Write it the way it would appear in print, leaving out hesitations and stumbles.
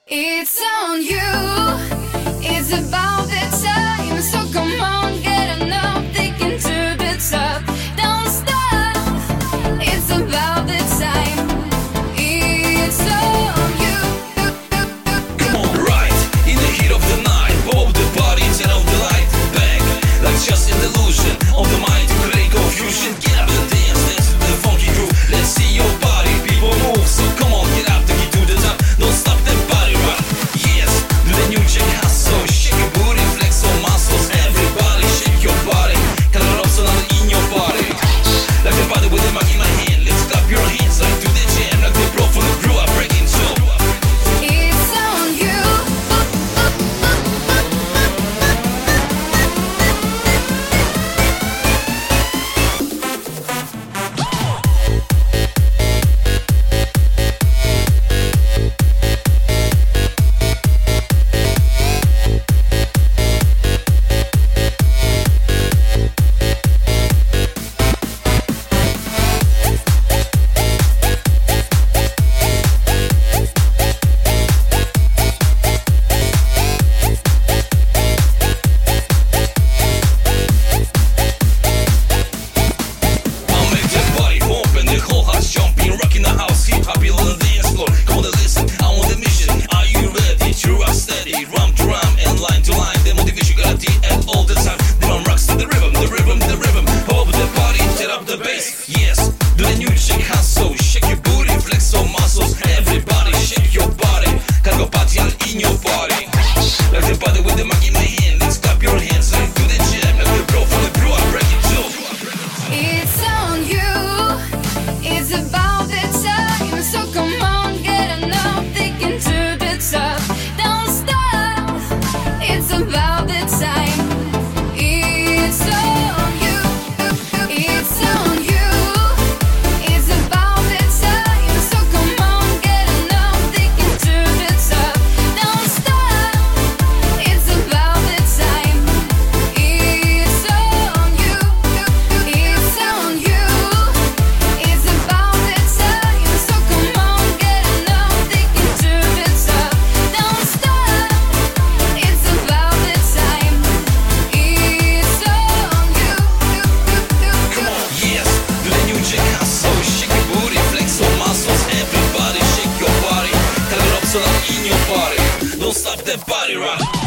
It's on you, it's about that time. So come on, get enough, taking to the top. Don't stop, it's about the time. It's on you. Come on, right, in the heat of the night, pop the party, turn off the light. Back, like just an illusion of the mind to create confusion. Get up and dance, dance to the funky groove. Let's see your body, people move. So come on, get up, take it to the top. Don't stop the body rock. Yes, do the new check hustle. Shake your booty, flex your muscles. Everybody shake your body. Color up so loud in your body. Like the body with the mic in my hand. Let's clap your hands like to the jam. Like the bro from the crew are breaking so. It's on you. Jumping, rocking the house, hip hop, on the dance floor. Come on and listen, I'm on the mission. Are you ready to rock steady? Rum to rum and line to line. The motivation got the at all the time. The rhythm rocks to the rhythm, the rhythm, the rhythm. Pop the party, set up the bass. Yes, do the new shake hustle. Shake your booty, flex your muscles. Everybody shake your body. Cargo party in your body. Like the body with the mic in my hand. Let's clap your hands and do the jam. Like the bro from the crew, I break it too. It's on you, it's about that time. So come on, get enough, taking to the top. Don't stop, it's about the time. It's on you, it's on you, it's about the time. So come on, get enough, taking to the top. Don't stop, it's about the time. It's on you, it's on you, it's about the time. So come on, get enough, taking to the top. Don't stop, it's about the time. It's on you. Yes, do the new check hustle. Shake your booty, flex your muscles. Everybody shake your body. Color up so loud in your body. Don't stop that body rock.